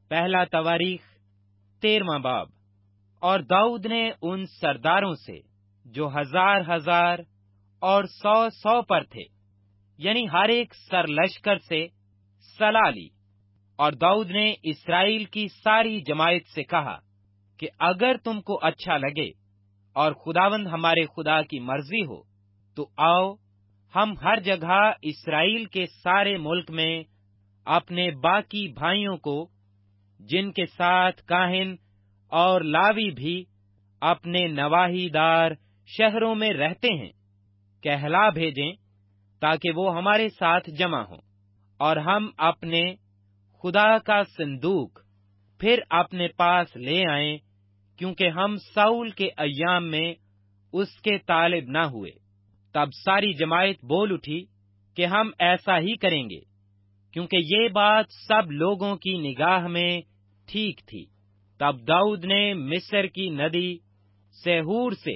پہلا تواریخ 13واں باب۔ اور داؤد نے ان سرداروں سے جو 1000 اور 100 پر تھے، یعنی ہر ایک سر لشکر سے صلاح لی، اور داؤد نے اسرائیل کی ساری جماعت سے کہا کہ اگر تم کو اچھا لگے اور خداوند ہمارے خدا کی مرضی ہو تو آؤ، ہم ہر جگہ اسرائیل کے سارے ملک میں اپنے باقی بھائیوں کو، جن کے ساتھ کاہن اور لاوی بھی اپنے نواحی دار شہروں میں رہتے ہیں، کہلا بھیجیں تاکہ وہ ہمارے ساتھ جمع ہوں، اور ہم اپنے خدا کا صندوق پھر اپنے پاس لے آئیں، کیونکہ ہم ساؤل کے ایام میں اس کے طالب نہ ہوئے۔ تب ساری جماعت بول اٹھی کہ ہم ایسا ہی کریں گے، کیونکہ یہ بات سب لوگوں کی نگاہ میں ٹھیک تھی۔ تب داؤد نے مصر کی ندی سہور سے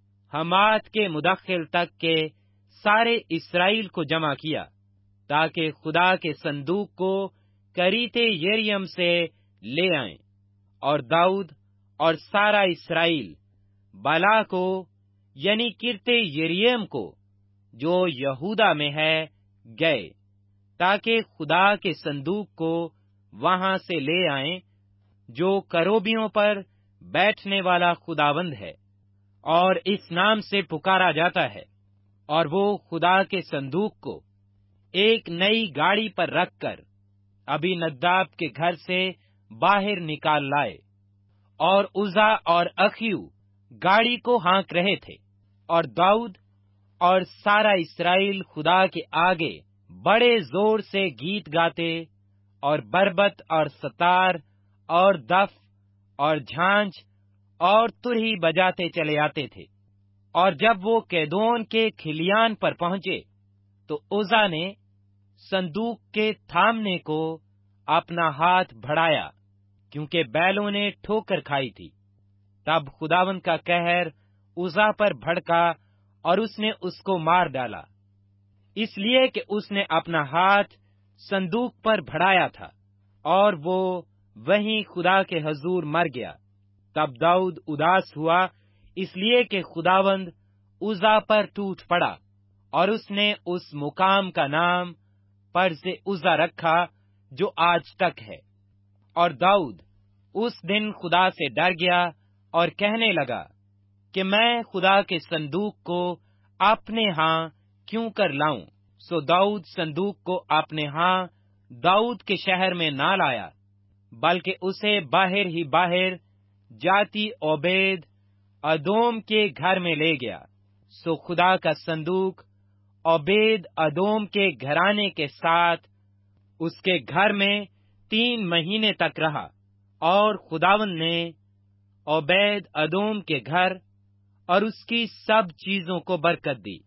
حمات کے مدخل تک کے سارے اسرائیل کو جمع کیا، تاکہ خدا کے صندوق کو کریتے یریم سے لے آئیں۔ اور داؤد اور سارا اسرائیل بالا کو، یعنی کرتے یریم کو جو یہودا میں ہے، گئے، تاکہ خدا کے صندوق کو وہاں سے لے آئیں، جو کروبیوں پر بیٹھنے والا خداوند ہے اور اس نام سے پکارا جاتا ہے۔ اور وہ خدا کے صندوق کو ایک نئی گاڑی پر رکھ کر ابی نداب کے گھر سے باہر نکال لائے، اور عزا اور اخیو گاڑی کو ہانک رہے تھے۔ اور داؤد اور سارا اسرائیل خدا کے آگے بڑے زور سے گیت گاتے اور بربت اور ستار اور دف اور جھانج اور ترہی بجاتے چلے آتے تھے۔ اور جب وہ کیدون کے کھلیان پر پہنچے تو عزا نے صندوق کے تھامنے کو اپنا ہاتھ بڑھایا، کیونکہ بیلوں نے ٹھوکر کھائی تھی۔ تب خداوند کا قہر عزا پر بھڑکا اور اس نے اس کو مار ڈالا، اس لیے کہ اس نے اپنا ہاتھ صندوق پر بڑھایا تھا، اور وہ وہیں خدا کے حضور مر گیا۔ تب داؤد اداس ہوا، اس لیے کہ خداوند عزا پر ٹوٹ پڑا، اور اس نے اس مقام کا نام پرز عزا رکھا جو آج تک ہے۔ اور داؤد اس دن خدا سے ڈر گیا اور کہنے لگا کہ میں خدا کے صندوق کو اپنے ہاں کیوں کر لاؤں؟ سو داؤد صندوق کو اپنے ہاں داؤد کے شہر میں نہ لایا، بلکہ اسے باہر ہی باہر جاتی عبید ادوم کے گھر میں لے گیا۔ سو خدا کا صندوق عبید ادوم کے گھرانے کے ساتھ اس کے گھر میں 3 مہینے تک رہا، اور خداوند نے عبید ادوم کے گھر اور اس کی سب چیزوں کو برکت دی۔